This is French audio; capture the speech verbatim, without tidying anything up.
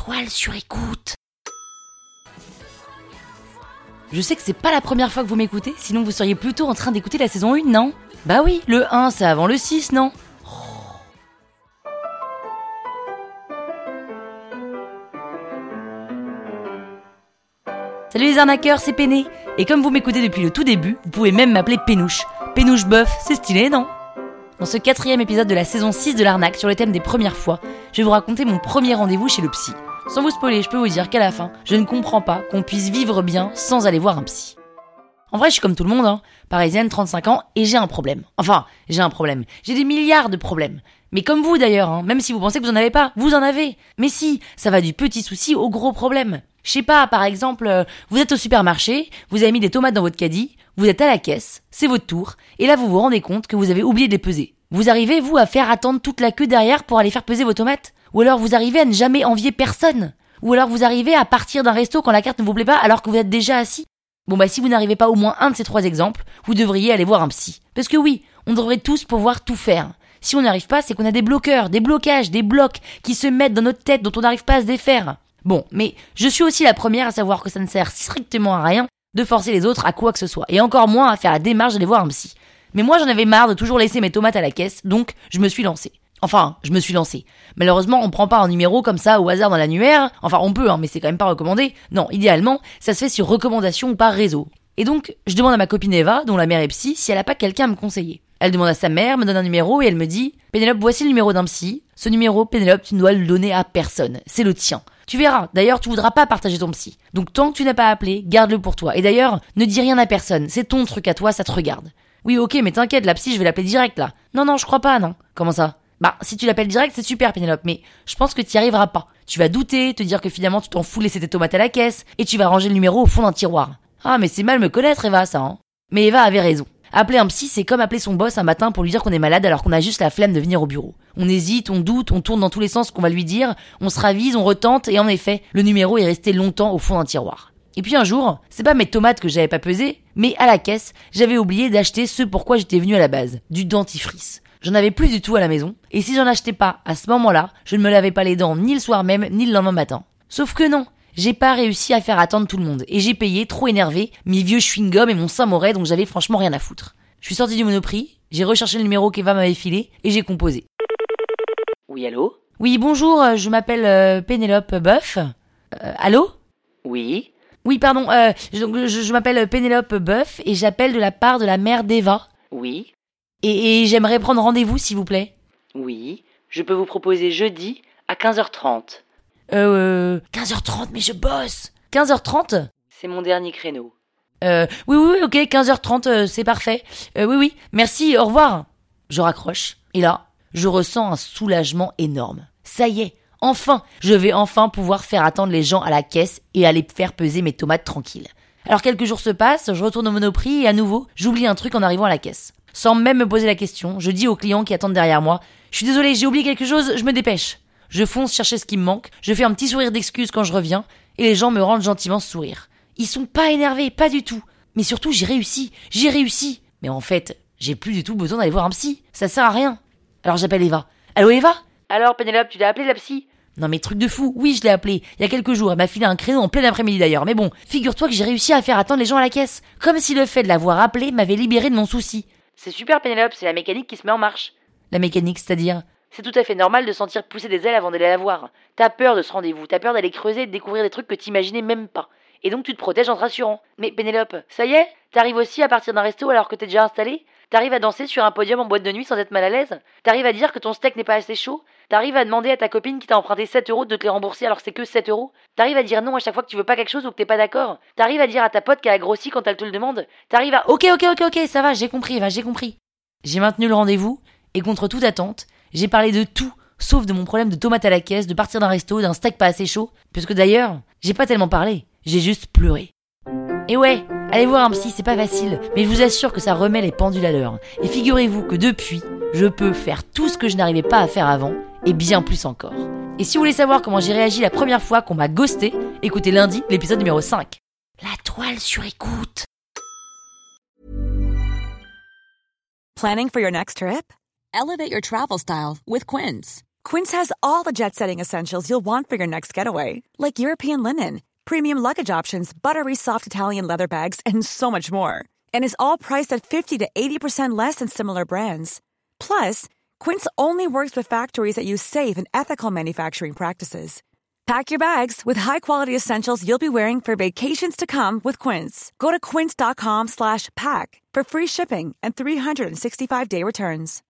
toile sur écoute. Je sais que c'est pas la première fois que vous m'écoutez, sinon vous seriez plutôt en train d'écouter la saison un, non ? Bah oui, le un, c'est avant le six, non ? Salut les arnaqueurs, c'est Péné. Et comme vous m'écoutez depuis le tout début, vous pouvez même m'appeler Pénouche. Pénouche Boeuf, c'est stylé, non ? Dans ce quatrième épisode de la saison six de l'arnaque sur le thème des premières fois, je vais vous raconter mon premier rendez-vous chez le psy. Sans vous spoiler, je peux vous dire qu'à la fin, je ne comprends pas qu'on puisse vivre bien sans aller voir un psy. En vrai, je suis comme tout le monde, hein, parisienne, trente-cinq ans, et j'ai un problème. Enfin, j'ai un problème. J'ai des milliards de problèmes. Mais comme vous d'ailleurs, hein, même si vous pensez que vous en avez pas, vous en avez. Mais si, ça va du petit souci au gros problème. Je sais pas, par exemple, euh, vous êtes au supermarché, vous avez mis des tomates dans votre caddie, vous êtes à la caisse, c'est votre tour, et là vous vous rendez compte que vous avez oublié de les peser. Vous arrivez, vous, à faire attendre toute la queue derrière pour aller faire peser vos tomates ? Ou alors vous arrivez à ne jamais envier personne ? Ou alors vous arrivez à partir d'un resto quand la carte ne vous plaît pas alors que vous êtes déjà assis ? Bon bah si vous n'arrivez pas au moins un de ces trois exemples, vous devriez aller voir un psy. Parce que oui, on devrait tous pouvoir tout faire. Si on n'y arrive pas, c'est qu'on a des bloqueurs, des blocages, des blocs qui se mettent dans notre tête dont on n'arrive pas à se défaire. Bon, mais je suis aussi la première à savoir que ça ne sert strictement à rien de forcer les autres à quoi que ce soit, et encore moins à faire la démarche d'aller voir un psy. Mais moi j'en avais marre de toujours laisser mes tomates à la caisse, donc je me suis lancée. Enfin, je me suis lancée. Malheureusement, on prend pas un numéro comme ça au hasard dans l'annuaire, enfin on peut, hein, mais c'est quand même pas recommandé. Non, idéalement, ça se fait sur recommandation ou par réseau. Et donc, je demande à ma copine Eva, dont la mère est psy, si elle a pas quelqu'un à me conseiller. Elle demande à sa mère, me donne un numéro et elle me dit « Pénélope, voici le numéro d'un psy. Ce numéro, Pénélope, tu ne dois le donner à personne. C'est le tien. Tu verras. D'ailleurs, tu voudras pas partager ton psy. Donc tant que tu n'as pas appelé, garde-le pour toi. Et d'ailleurs, ne dis rien à personne. C'est ton truc à toi, ça te regarde. » Oui, ok, mais t'inquiète, la psy, je vais l'appeler direct, là. Non, non, je crois pas, non. Comment ça ? Bah, si tu l'appelles direct, c'est super, Pénélope, mais je pense que t'y arriveras pas. Tu vas douter, te dire que finalement tu t'en fous de laisser tes tomates à la caisse, et tu vas ranger le numéro au fond d'un tiroir. Ah, mais c'est mal me connaître, Eva, ça, hein. Mais Eva avait raison. Appeler un psy, c'est comme appeler son boss un matin pour lui dire qu'on est malade alors qu'on a juste la flemme de venir au bureau. On hésite, on doute, on tourne dans tous les sens qu'on va lui dire, on se ravise, on retente, et en effet, le numéro est resté longtemps au fond d'un tiroir. Et puis un jour, c'est pas mes tomates que j'avais pas pesées, mais à la caisse, j'avais oublié d'acheter ce pourquoi j'étais venu à la base, du dentifrice. J'en avais plus du tout à la maison, et si j'en achetais pas à ce moment-là, je ne me lavais pas les dents ni le soir même, ni le lendemain matin. Sauf que non, j'ai pas réussi à faire attendre tout le monde, et j'ai payé, trop énervé, mes vieux chewing-gums et mon Saint-Moré dont j'avais franchement rien à foutre. Je suis sorti du Monoprix, j'ai recherché le numéro qu'Eva m'avait filé, et j'ai composé. Oui, allô ? Oui, bonjour, je m'appelle euh, Pénélope Boeuf. Euh, allô ? Oui. Oui, pardon, euh, je, je, je m'appelle Pénélope Boeuf, et j'appelle de la part de la mère d'Eva. Oui. Et, et j'aimerais prendre rendez-vous, s'il vous plaît. Oui. Je peux vous proposer jeudi à quinze heures trente. Euh... quinze heures trente, mais je bosse. quinze heures trente ? C'est mon dernier créneau. Euh... Oui, oui, oui, ok, quinze heures trente, euh, c'est parfait. Euh, oui, oui, merci, au revoir. Je raccroche. Et là, je ressens un soulagement énorme. Ça y est, enfin, je vais enfin pouvoir faire attendre les gens à la caisse et aller faire peser mes tomates tranquilles. Alors quelques jours se passent, je retourne au Monoprix et à nouveau, j'oublie un truc en arrivant à la caisse. Sans même me poser la question, je dis aux clients qui attendent derrière moi « Je suis désolé, j'ai oublié quelque chose, je me dépêche ». Je fonce chercher ce qui me manque, je fais un petit sourire d'excuse quand je reviens, et les gens me rendent gentiment ce sourire. Ils sont pas énervés, pas du tout. Mais surtout, j'ai réussi, j'ai réussi. Mais en fait, j'ai plus du tout besoin d'aller voir un psy, ça sert à rien. Alors j'appelle Eva. Allô Eva ? Alors Pénélope, tu l'as appelé la psy ? Non mais truc de fou, oui je l'ai appelée, il y a quelques jours, elle m'a filé un créneau en plein après-midi d'ailleurs, mais bon, figure-toi que j'ai réussi à faire attendre les gens à la caisse, comme si le fait de l'avoir appelée m'avait libéré de mon souci. C'est super Pénélope, c'est la mécanique qui se met en marche. La mécanique, c'est-à-dire ? C'est tout à fait normal de sentir pousser des ailes avant d'aller la voir. T'as peur de ce rendez-vous, t'as peur d'aller creuser et de découvrir des trucs que t'imaginais même pas. Et donc tu te protèges en te rassurant. Mais Pénélope, ça y est ? T'arrives aussi à partir d'un resto alors que t'es déjà installé ? T'arrives à danser sur un podium en boîte de nuit sans être mal à l'aise ? T'arrives à dire que ton steak n'est pas assez chaud ? T'arrives à demander à ta copine qui t'a emprunté sept euros de te les rembourser alors que c'est que sept euros ? T'arrives à dire non à chaque fois que tu veux pas quelque chose ou que t'es pas d'accord ? T'arrives à dire à ta pote qu'elle a grossi quand elle te le demande ? T'arrives à... Ok, ok, ok, ok, ça va, j'ai compris, Eva, j'ai compris. J'ai maintenu le rendez-vous, et contre toute attente, j'ai parlé de tout, sauf de mon problème de tomates à la caisse, de partir d'un resto, d'un steak pas assez chaud, puisque d'ailleurs, j'ai pas tellement parlé, j'ai juste pleuré. Et ouais, allez voir un psy, c'est pas facile, mais je vous assure que ça remet les pendules à l'heure. Et figurez-vous que depuis, je peux faire tout ce que je n'arrivais pas à faire avant, et bien plus encore. Et si vous voulez savoir comment j'ai réagi la première fois qu'on m'a ghosté, écoutez lundi l'épisode numéro cinq. La toile sur écoute. Planning for your next trip? Elevate your travel style with Quince. Quince has all the jet-setting essentials you'll want for your next getaway, like European linen, premium luggage options, buttery soft Italian leather bags, and so much more. And is all priced at fifty to eighty percent less than similar brands. Plus, Quince only works with factories that use safe and ethical manufacturing practices. Pack your bags with high-quality essentials you'll be wearing for vacations to come with Quince. Go to quince.com slash pack for free shipping and three sixty-five day returns.